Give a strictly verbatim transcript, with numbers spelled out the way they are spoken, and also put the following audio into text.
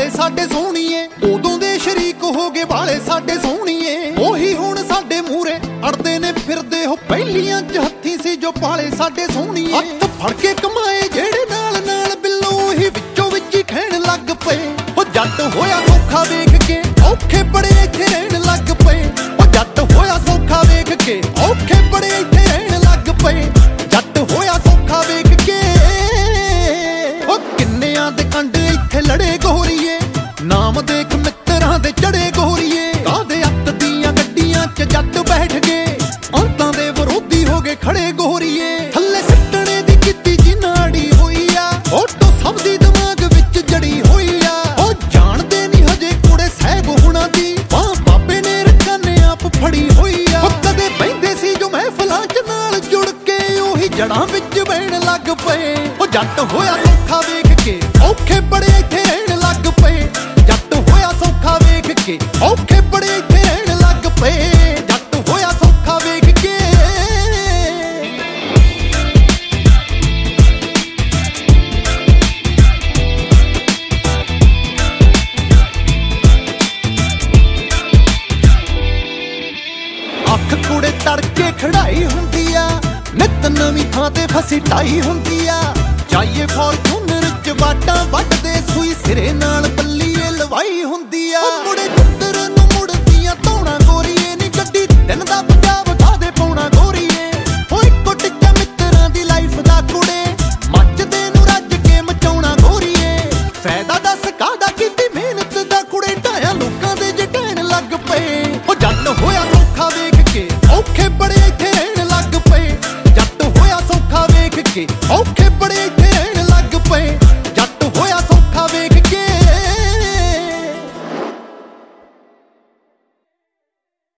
ਵਾਲੇ ਸਾਡੇ ਸੋਹਣੀਏ, ਉਦੋਂ ਦੇ ਸ਼ਰੀਕ ਹੋ ਗਏ ਵਾਲੇ ਸਾਡੇ ਸੋਹਣੀਏ। ਉਹੀ ਹੁਣ ਸਾਡੇ ਮੂਹਰੇ ਅੜਦੇ ਨੇ ਫਿਰਦੇ ਹੋ, ਪਹਿਲੀਆਂ ਚ ਹੱਥੀ ਸੀ ਜੋ ਪਾਲੇ ਸਾਡੇ ਸੋਹਣੀਏ। ਹੱਥ ਫੜ ਕੇ ਕਮਾਏ ਜਿਹੜੇ ਨਾਲ ਨਾਲ ਬਿੱਲੋ, ਹੀ ਵਿੱਚੋਂ ਵਿੱਚ ਹੀ ਖੈਣ ਲੱਗ ਪਏ। ਉਹ ਜੱਟ ਹੋਇਆ ਸੌਖਾ ਵੇਖ ਕੇ ਔਖੇ ਬੜੇ ਇੱਥੇ ਰਹਿਣ ਲੱਗ ਪਏ। ਉਹ ਜੱਟ ਹੋਇਆ ਸੌਖਾ ਵੇਖ ਕੇ ਔਖੇ ਬੜੇ ਇੱਥੇ ਰਹਿਣ ਲੱਗ ਪਏ। ਜੱਟ ਹੋਇਆ ਸੌਖਾ ਵੇਖ ਕੇ ਉਹ ਕਿੰਨਿਆਂ ਦੇ ਕੰਡ ਇੱਥੇ ਲੜੇ ਗੋਰੀਏ। ਨਾਮ ਦੇਖ ਮਿੱਤਰਾਂ ਦੇ ਚੜੇ ਗੋਰੀਏ। ਕਾਹਦੇ ਅੱਤ ਦੀਆਂ ਗੱਡੀਆਂ ਚ ਜੱਟ ਬੈਠ ਗਏ, ਅੰਤਾਂ ਦੇ ਵਿਰੋਧੀ ਹੋ ਗਏ ਖੜੇ ਗੋਰੀਏ। ਥੱਲੇ ਸਿੱਟਣੇ ਦੀ ਕੀਤੀ ਜੀ ਨਾੜੀ ਹੋਈ ਆ, ਫੋਟੋ ਸਭ ਦੀ ਦਿਮਾਗ ਵਿੱਚ ਜੜੀ ਹੋਈ ਆ। ਉਹ ਜਾਣਦੇ ਨਹੀਂ ਹਜੇ ਕੁੜੇ ਸਹਿਬ ਹੁਣਾਂ ਦੀ, ਬਾਹ ਬਾਬੇ ਨੇ ਰੱਖਾਂ ਨੇ ਆਪ ਫੜੀ ਹੋਈ ਆ। ਉਹ ਕਦੇ ਬਹਿੰਦੇ ਸੀ ਜੋ ਮਹਿਫਲਾਂ ਚ ਨਾਲ ਜੁੜ ਕੇ, ਉਹੀ ਜੜਾਂ ਵਿੱਚ ਬਹਿਣ ਲੱਗ ਪਏ। ਉਹ ਜੱਟ ਹੋਇਆ ਸੌਖਾ ਵੇਖ ਕੇ ਔਖੇ ਬੜੇ ਇੱਥੇ ਰਹਿਣ ਲੱਗ ਪਏ। ਜੱਟ ਹੋਇਆ ਸੌਖਾ ਵੇਖ ਕੇ ਔਖੇ ਬੜੇ ਇੱਥੇ ਰਹਿਣ ਲੱਗ ਪਏ। ਜੱਟ ਹੋਇਆ ਸੌਖਾ ਵੇਖ ਕੇ। ਅੱਖ ਕੁੜੇ ਤੜਕੇ ਖੜਾਈ ਹੁੰਦੀ ਆ, ਨਿੱਤ ਨਵੀਂ ਥਾਂ ਤੇ ਫਸੀ ਟਾਈ ਹੁੰਦੀ ਆ। ਚਾਹੀਏ ਫੋਰਚੂਨਰ ਚ ਵਾਟਾਂ ਵੱਟਦੇ, ਸੂਈ ਸਿਰੇ ਨਾਲ ਬੱਲੀਏ ਲਵਾਈ ਹੁੰਦੀ ਆ। ਮੁੜੇ ਚੁੱਤਰ ਨੂੰ ਮੁੜਦੀਆਂ ਧੌਣਾ ਗੋਰੀਏ, ਨੀ ਗੱਡੀ ਦਿਨ ਦਾ ਪੰਜਾਬ ਖਾਦੇ ਪਾਉਣਾ ਗੋਰੀਏ। ਹੋ ਇੱਕੋ ਟਿੱਕਾ ਮਿੱਤਰਾਂ ਦੀ ਲਾਈਫ ਦਾ ਕੁੜੇ, ਮੱਚਦੇ ਨੂੰ ਰੱਜ ਕੇ ਮਚਾਉਣਾ ਗੋਰੀਏ। ਫਾਇਦਾ ਦੱਸ ਕਾਹਦਾ ਕੀਤੀ ਮਿਹਨਤ ਦਾ ਕੁੜੇ, ਢਾਇਆ ਲੋਕਾਂ ਦੇ ਜੇ ਢਹਿਣ ਲੱਗ ਪਏ। ਉਹ ਜੱਟ ਹੋਇਆ ਸੌਖਾ ਵੇਖ ਕੇ ਔਖੇ ਬੜੇ ਇੱਥੇ ਰਹਿਣ ਲੱਗ ਪਏ। ਜੱਟ ਹੋਇਆ ਸੌਖਾ ਵੇਖ ਕੇ ਔਖੇ ਬੜੇ ਇੱਥੇ ਰਹਿਣ ਲੱਗ ਪਏ।